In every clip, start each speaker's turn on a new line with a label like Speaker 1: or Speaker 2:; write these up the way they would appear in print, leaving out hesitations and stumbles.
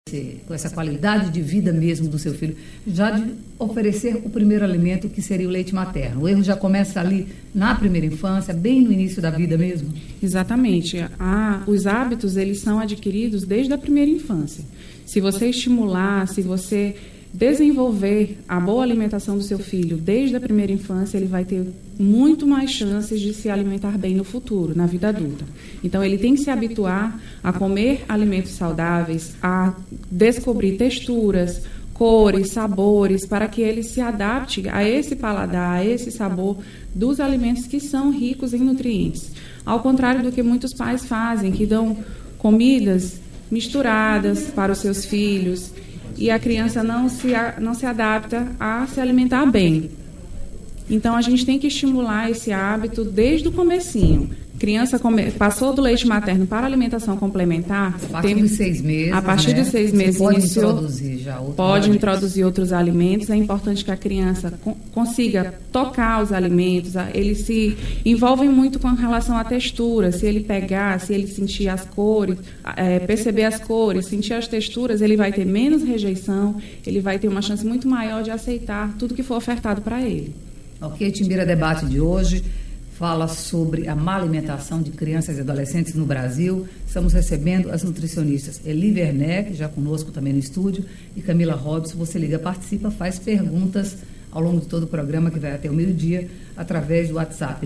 Speaker 1: com essa qualidade de vida mesmo do seu filho, já de oferecer o primeiro alimento, que seria o leite materno. O erro já começa ali na primeira infância, bem no início da vida mesmo?
Speaker 2: Exatamente. Os hábitos, eles são adquiridos desde a primeira infância. Se você estimular, se você desenvolver a boa alimentação do seu filho desde a primeira infância, ele vai ter muito mais chances de se alimentar bem no futuro, na vida adulta. Então, ele tem que se habituar a comer alimentos saudáveis, a descobrir texturas, cores, sabores, para que ele se adapte a esse paladar, a esse sabor dos alimentos que são ricos em nutrientes. Ao contrário do que muitos pais fazem, que dão comidas misturadas para os seus filhos, e a criança não se adapta a se alimentar bem. Então, a gente tem que estimular esse hábito desde o comecinho. Criança passou do leite materno para a alimentação complementar.
Speaker 1: A partir de 6 meses.
Speaker 2: A partir de 6 meses
Speaker 1: pode
Speaker 2: introduzir outros alimentos. É importante que a criança consiga tocar os alimentos. Eles se envolvem muito com relação à textura. Se ele pegar, se ele sentir as cores, perceber as cores, sentir as texturas, ele vai ter menos rejeição, ele vai ter uma chance muito maior de aceitar tudo que for ofertado para ele.
Speaker 1: Ok, Timbira Debate de hoje fala sobre a má alimentação de crianças e adolescentes no Brasil. Estamos recebendo as nutricionistas Eli Werneck, já conosco também no estúdio, e Camila Robson. Você liga, participa, faz perguntas ao longo de todo o programa, que vai até o meio-dia, através do WhatsApp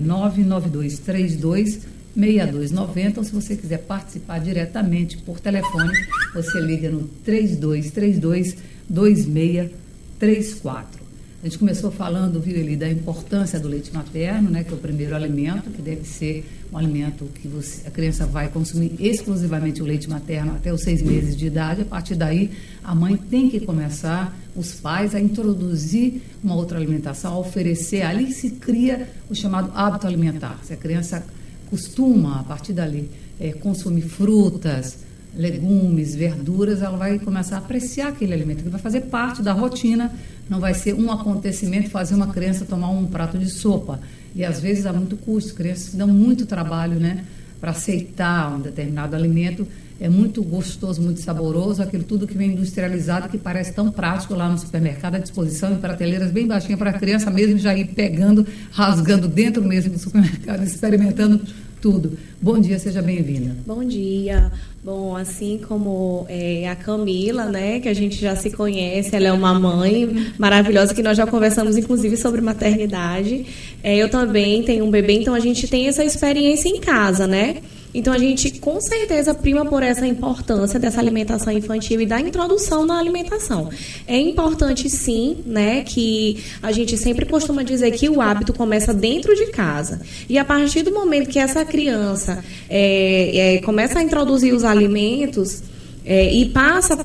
Speaker 1: 992326290. Ou se você quiser participar diretamente por telefone, você liga no 3232-2634. A gente começou falando, viu, Eli, da importância do leite materno, né, que é o primeiro alimento, que deve ser um alimento que a criança vai consumir exclusivamente o leite materno até os 6 meses de idade. A partir daí, a mãe tem que começar, os pais, a introduzir uma outra alimentação, a oferecer. Ali se cria o chamado hábito alimentar. Se a criança costuma, a partir dali, consumir frutas, legumes, verduras, ela vai começar a apreciar aquele alimento, que vai fazer parte da rotina. Não vai ser um acontecimento fazer uma criança tomar um prato de sopa. E às vezes há muito custo, crianças dão muito trabalho, né, para aceitar um determinado alimento. É muito gostoso, muito saboroso, aquilo tudo que vem industrializado, que parece tão prático lá no supermercado, à disposição, em prateleiras bem baixinhas, para a criança mesmo já ir pegando, rasgando dentro mesmo do supermercado, experimentando tudo. Bom dia, seja bem-vinda.
Speaker 3: Bom dia. Bom, assim como a Camila, né, que a gente já se conhece, ela é uma mãe maravilhosa, que nós já conversamos, inclusive, sobre maternidade. Eu também tenho um bebê, então a gente tem essa experiência em casa, né? Então, a gente, com certeza, prima por essa importância dessa alimentação infantil e da introdução na alimentação. É importante, sim, né, que a gente sempre costuma dizer que o hábito começa dentro de casa. E a partir do momento que essa criança começa a introduzir os alimentos, e passa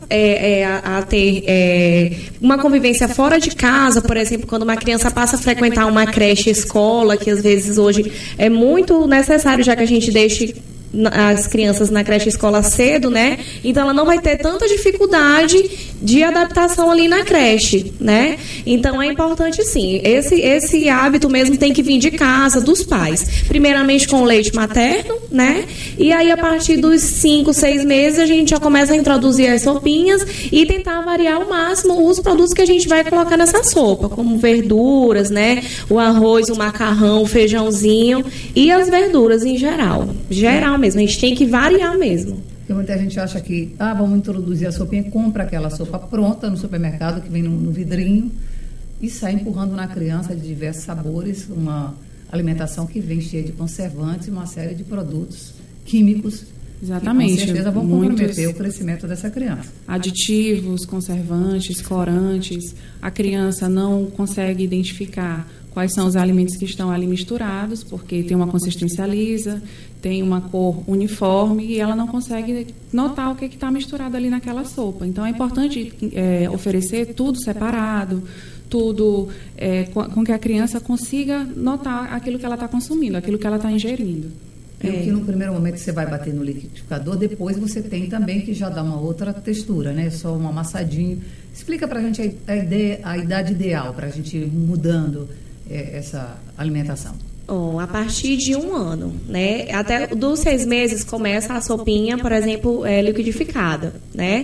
Speaker 3: a ter uma convivência fora de casa, por exemplo, quando uma criança passa a frequentar uma creche escola, que às vezes hoje é muito necessário, já que a gente deixe as crianças na creche escola cedo, né? Então ela não vai ter tanta dificuldade de adaptação ali na creche, né? Então é importante, sim, esse hábito mesmo tem que vir de casa, dos pais, primeiramente com o leite materno, né? E aí a partir dos 5, 6 meses a gente já começa a introduzir as sopinhas e tentar variar ao máximo os produtos que a gente vai colocar nessa sopa, como verduras, né? O arroz, o macarrão, o feijãozinho e as verduras em geral mesmo, a gente tem que variar mesmo.
Speaker 1: Porque muita gente acha que, vamos introduzir a sopinha, compra aquela sopa pronta no supermercado, que vem no vidrinho, e sai empurrando na criança de diversos sabores, uma alimentação que vem cheia de conservantes e uma série de produtos químicos.
Speaker 2: Exatamente.
Speaker 1: Que com certeza vão comprometer o crescimento dessa criança.
Speaker 2: Aditivos, conservantes, corantes. A criança não consegue identificar quais são os alimentos que estão ali misturados, porque tem uma consistência lisa, tem uma cor uniforme e ela não consegue notar o que está misturado ali naquela sopa. Então, é importante oferecer tudo separado, tudo com que a criança consiga notar aquilo que ela está consumindo, aquilo que ela está ingerindo.
Speaker 1: Que no primeiro momento você vai bater no liquidificador, depois você tem também que já dá uma outra textura, né? Só um amassadinho. Explica pra gente a idade ideal para a gente ir mudando essa alimentação.
Speaker 3: A partir de 1 ano, né? Até dos 6 meses começa a sopinha, por exemplo, liquidificada, né?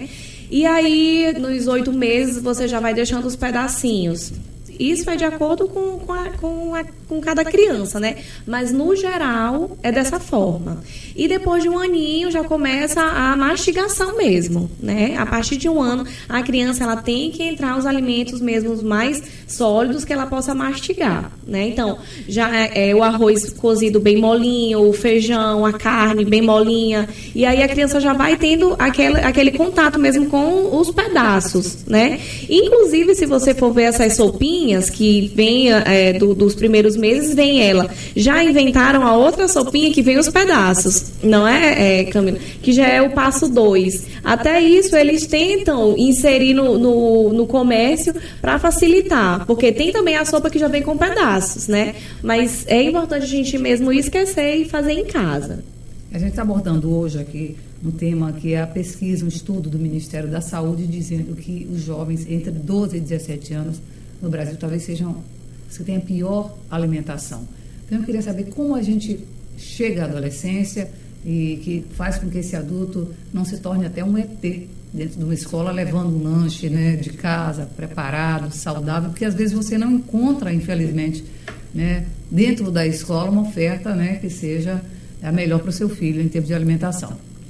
Speaker 3: E aí, nos 8 meses, você já vai deixando os pedacinhos. Isso é de acordo com cada criança, né? Mas, no geral, é dessa forma. E depois de 1 aninho, já começa a mastigação mesmo, né? A partir de 1 ano, a criança ela tem que entrar os alimentos mesmo mais sólidos que ela possa mastigar, né? Então, já é o arroz cozido bem molinho, o feijão, a carne bem molinha. E aí a criança já vai tendo aquele contato mesmo com os pedaços, né? Inclusive, se você for ver essas sopinhas, que vem dos primeiros meses, vem ela. Já inventaram a outra sopinha que vem os pedaços, não é, Camila? Que já é o passo 2. Até isso eles tentam inserir no comércio para facilitar, porque tem também a sopa que já vem com pedaços, né? Mas é importante a gente mesmo esquecer e fazer em casa.
Speaker 1: A gente está abordando hoje aqui um tema que é a pesquisa, um estudo do Ministério da Saúde, dizendo que os jovens entre 12 e 17 anos no Brasil talvez sejam os que têm a pior alimentação. Então, eu queria saber como a gente chega à adolescência e que faz com que esse adulto não se torne até um ET dentro de uma escola, levando um lanche, né, de casa, preparado, saudável, porque às vezes você não encontra, infelizmente, né, dentro da escola uma oferta, né, que seja a melhor para o seu filho em termos de alimentação.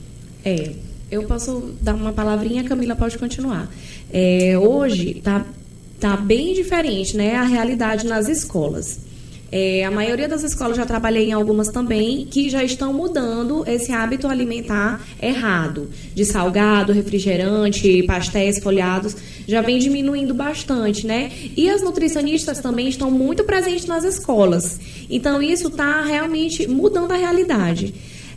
Speaker 3: Eu posso dar uma palavrinha, a Camila pode continuar. Hoje tá bem diferente, né, a realidade nas escolas. A maioria das escolas, já trabalhei em algumas também, que já estão mudando esse hábito alimentar errado, de salgado, refrigerante, pastéis folhados, já vem diminuindo bastante, né? E as nutricionistas também estão muito presentes nas escolas. Então, isso está realmente mudando a realidade.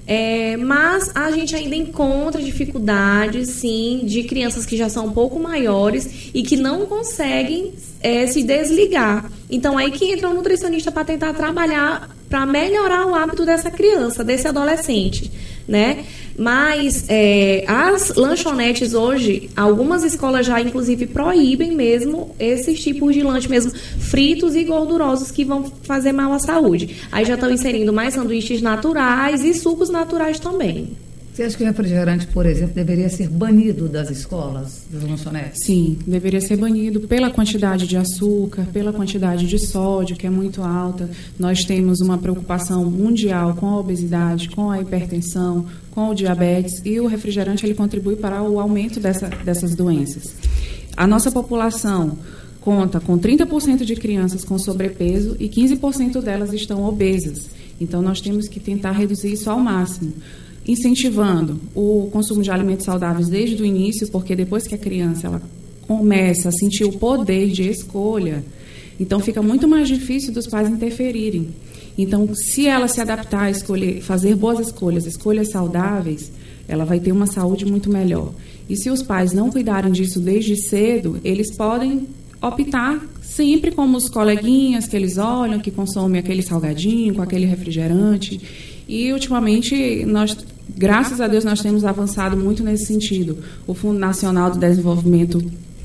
Speaker 3: Mas a gente ainda encontra dificuldades, sim, de crianças que já são um pouco maiores e que não conseguem se desligar. Então, aí que entra um nutricionista para tentar trabalhar, para melhorar o hábito dessa criança, desse adolescente, né? Mas as lanchonetes hoje, algumas escolas já inclusive proíbem mesmo esses tipos de lanche mesmo, fritos e gordurosos, que vão fazer mal à saúde. Aí já estão inserindo mais sanduíches naturais e sucos naturais também.
Speaker 1: Você acha que o refrigerante, por exemplo, deveria ser banido das escolas, das lanchonetes?
Speaker 2: Sim, deveria ser banido pela quantidade de açúcar, pela quantidade de sódio, que é muito alta. Nós temos uma preocupação mundial com a obesidade, com a hipertensão, com o diabetes, e o refrigerante ele contribui para o aumento dessas doenças. A nossa população conta com 30% de crianças com sobrepeso e 15% delas estão obesas. Então, nós temos que tentar reduzir isso ao máximo, incentivando o consumo de alimentos saudáveis desde o início, porque depois que a criança ela começa a sentir o poder de escolha, então fica muito mais difícil dos pais interferirem. Então, se ela se adaptar a escolher, fazer boas escolhas saudáveis, ela vai ter uma saúde muito melhor. E se os pais não cuidarem disso desde cedo, eles podem optar sempre como os coleguinhas que eles olham, que consomem aquele salgadinho com aquele refrigerante. E, ultimamente, graças a Deus, nós temos avançado muito nesse sentido. O Fundo Nacional de Desenvolvimento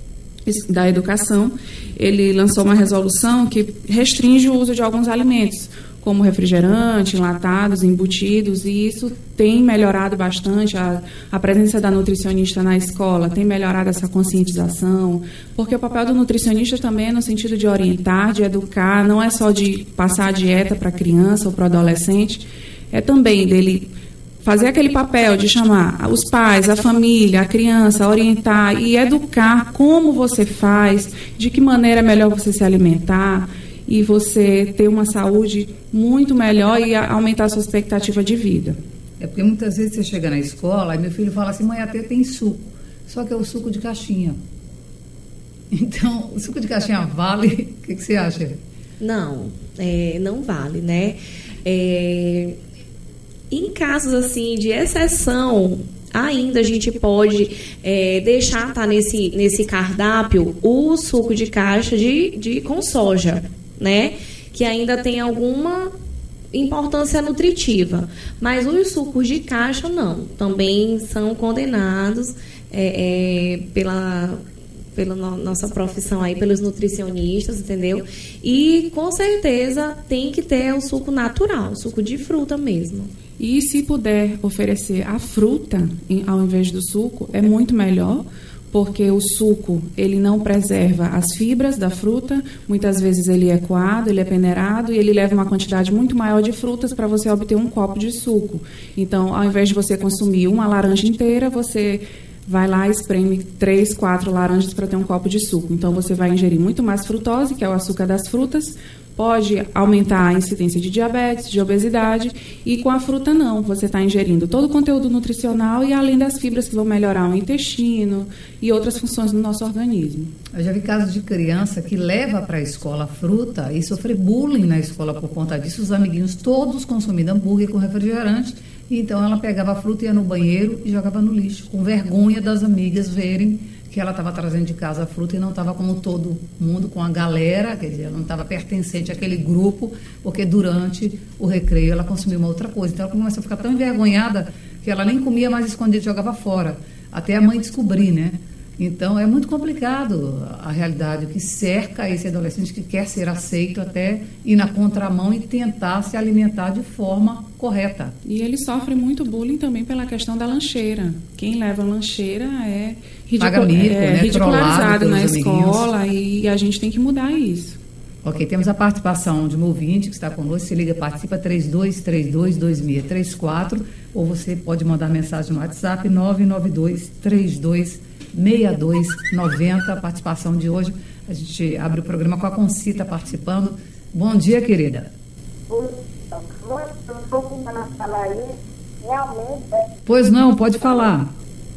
Speaker 2: da Educação, ele lançou uma resolução que restringe o uso de alguns alimentos, como refrigerante, enlatados, embutidos, e isso tem melhorado bastante. A presença da nutricionista na escola tem melhorado essa conscientização, porque o papel do nutricionista também é no sentido de orientar, de educar, não é só de passar a dieta para a criança ou para o adolescente, é também dele fazer aquele papel de chamar os pais, a família, a criança, orientar e educar como você faz, de que maneira é melhor você se alimentar e você ter uma saúde muito melhor e aumentar a sua expectativa de vida.
Speaker 1: É porque muitas vezes você chega na escola e meu filho fala assim, mãe, até tem suco, só que é o suco de caixinha. Então, o suco de caixinha vale? O que você acha?
Speaker 3: Não, não vale, né? Em casos assim de exceção, ainda a gente pode deixar nesse cardápio o suco de caixa com soja, né? Que ainda tem alguma importância nutritiva. Mas os sucos de caixa não, também são condenados pela nossa profissão aí, pelos nutricionistas, entendeu? E com certeza tem que ter o suco natural, suco de fruta mesmo.
Speaker 2: E se puder oferecer a fruta ao invés do suco, é muito melhor, porque o suco, ele não preserva as fibras da fruta, muitas vezes ele é coado, ele é peneirado e ele leva uma quantidade muito maior de frutas para você obter um copo de suco. Então, ao invés de você consumir uma laranja inteira, você vai lá e espreme 3, 4 laranjas para ter um copo de suco. Então, você vai ingerir muito mais frutose, que é o açúcar das frutas, pode aumentar a incidência de diabetes, de obesidade, e com a fruta não. Você está ingerindo todo o conteúdo nutricional e além das fibras que vão melhorar o intestino e outras funções do nosso organismo.
Speaker 1: Eu já vi casos de criança que leva para a escola fruta e sofre bullying na escola por conta disso, os amiguinhos todos consumindo hambúrguer com refrigerante, e então ela pegava a fruta, ia no banheiro e jogava no lixo, com vergonha das amigas verem que ela estava trazendo de casa a fruta e não estava como todo mundo, com a galera, quer dizer, ela não estava pertencente àquele grupo, porque durante o recreio ela consumiu uma outra coisa. Então ela começou a ficar tão envergonhada que ela nem comia mais escondido, jogava fora, até a mãe descobrir, né? Então é muito complicado a realidade, o que cerca esse adolescente que quer ser aceito, até ir na contramão e tentar se alimentar de forma correta.
Speaker 2: E ele sofre muito bullying também pela questão da lancheira. Quem leva lancheira é ridicularizado na escola e a gente tem que mudar isso.
Speaker 1: Ok, temos a participação de um ouvinte que está conosco. Se liga, participa 3232-2634, ou você pode mandar mensagem no WhatsApp 992-326290. A participação de hoje, a gente abre o programa com a Concita participando. Bom dia, querida. Pois não, pode falar.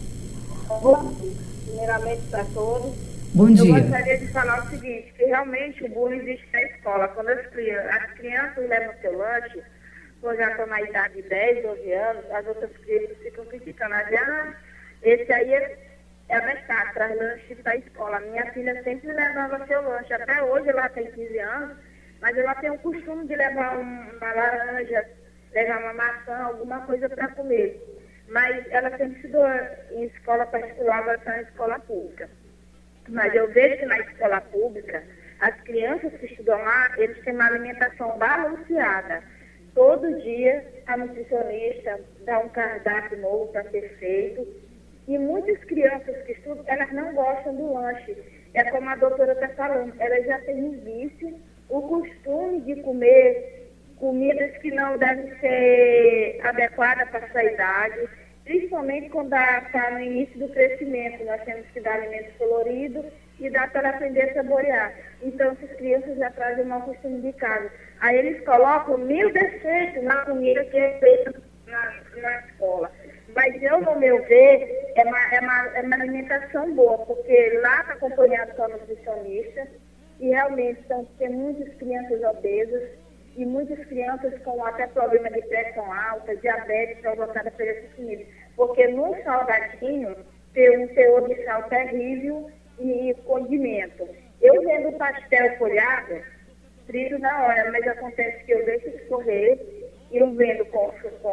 Speaker 4: Primeiramente para todos.
Speaker 1: Bom dia.
Speaker 4: Eu gostaria de falar o seguinte, que realmente o bullying existe na escola. Quando as crianças levam seu lanche, quando já estão na idade de 10, 12 anos, as outras crianças ficam criticando. Esse aí é abestado, traz lanche para a escola. Minha filha sempre levava seu lanche. Até hoje ela tem 15 anos, mas ela tem o costume de levar uma laranja, levar uma maçã, alguma coisa para comer. Mas ela sempre estudou em escola particular, agora está na escola pública. Mas eu vejo que na escola pública, as crianças que estudam lá, eles têm uma alimentação balanceada. Todo dia, a nutricionista dá um cardápio novo para ser feito. E muitas crianças que estudam, elas não gostam do lanche. É como a doutora está falando, elas já têm um vício, o costume de comer comidas que não devem ser adequadas para a sua idade, principalmente quando está no início do crescimento. Nós temos que dar alimentos coloridos e dá para aprender a saborear. Então, essas crianças já trazem um mau costume de casa. Aí eles colocam 1000 defeitos na comida que é feita na escola. Mas eu, no meu ver, é uma alimentação boa, porque lá está acompanhado com a nutricionista e realmente tem muitas crianças obesas e muitas crianças com até problema de pressão alta, diabetes provocada por essas comidas. Porque no salgadinho tem um teor de sal terrível e condimento. Eu vendo pastel folhado, frito na hora, mas acontece que eu deixo escorrer e eu vendo com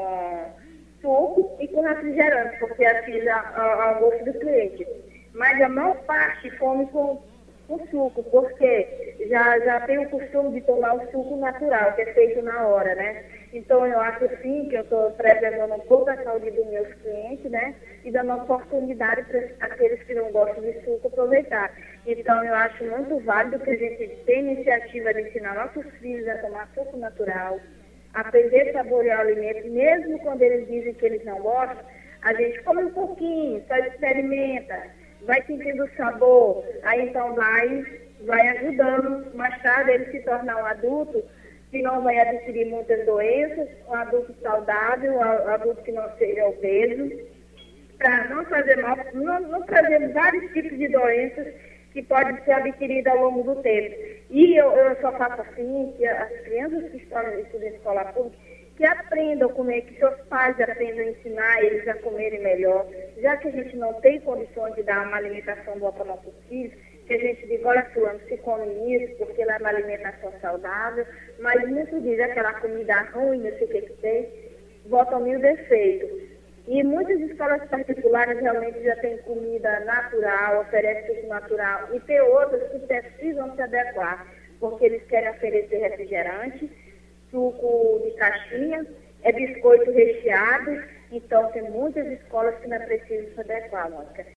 Speaker 4: suco e com refrigerante, porque assim ao gosto do cliente. Mas a maior parte come com suco, porque já tem o costume de tomar o suco natural, que é feito na hora, né? Então, eu acho sim que eu estou preservando um pouco a saúde dos meus clientes, né? E dando oportunidade para aqueles que não gostam de suco aproveitar. Então, eu acho muito válido que a gente tenha iniciativa de ensinar nossos filhos a tomar suco natural, aprender a saborear o alimento, mesmo quando eles dizem que eles não gostam, a gente come um pouquinho, só experimenta, vai sentindo o sabor, aí então vai ajudando mais tarde ele se tornar um adulto que não vai adquirir muitas doenças, um adulto saudável, um adulto que não seja obeso, para não fazer mal, não trazer vários tipos de doenças que podem ser adquiridas ao longo do tempo. E eu só faço assim, que as crianças que estão estudando em escola pública, que aprendam a comer, que seus pais aprendam a ensinar eles a comerem melhor, já que a gente não tem condições de dar uma alimentação boa para nossos filhos, que a gente diga, olha, fulano, se come isso, porque ela é uma alimentação saudável, mas muitos dizem aquela comida ruim, não sei o que tem, botam 1000 defeitos. E muitas escolas particulares realmente já têm comida natural, oferecem suco natural, e tem outras que precisam se adequar, porque eles querem oferecer refrigerante, suco de caixinha, biscoito recheado, então tem muitas escolas que não precisam se adequar, Mônica.